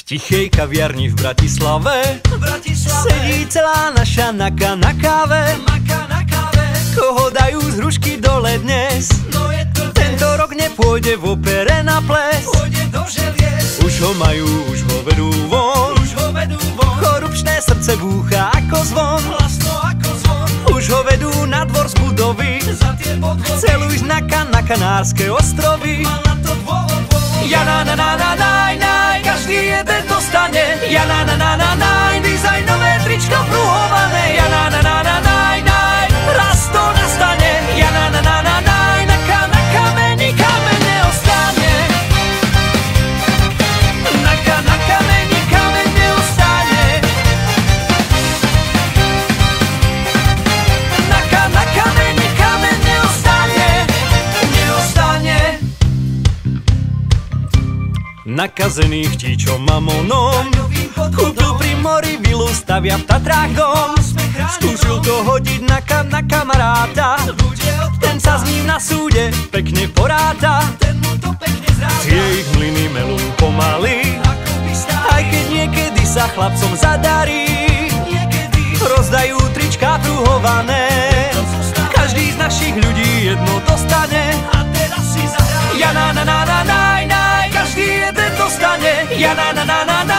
tichej kaviarni v Bratislave sedí celá naša Naka na káve. Koho dajú z hrušky dole dnes? Tento rok nepôjde v opere na ples. Už ho majú, už ho vedú von. Korupčné srdce búcha ako zvon. Už ho vedú na dvor z budovy. Chcel ísť na Kanárske ostrovy. Ja na na na na naj, naj, každý jeden dostane. Ja na na na na naj, dizajnové trička pruhované. Ja na na na na naj, naj, raz to nastane. Ja na na na na naj, na kameni kameň neostane. Na kameni kameň neostane. Na kameni kameň neostane. Neostane. Nakazených tíčom mamonom kúpil pri mori vilu, stavia v Tatrách dom. Skúsil to hodiť na kamaráta. Ten sa s ním na súde pekne poráta. Tie ich mlyny melú pomaly, aj keď niekedy sa chlapcom zadarí. Rozdajú trička pruhované, každý z našich ľudí jedno dostane. Ja na na na na naj, naj, každý jeden dostane. Ja na na na na naj.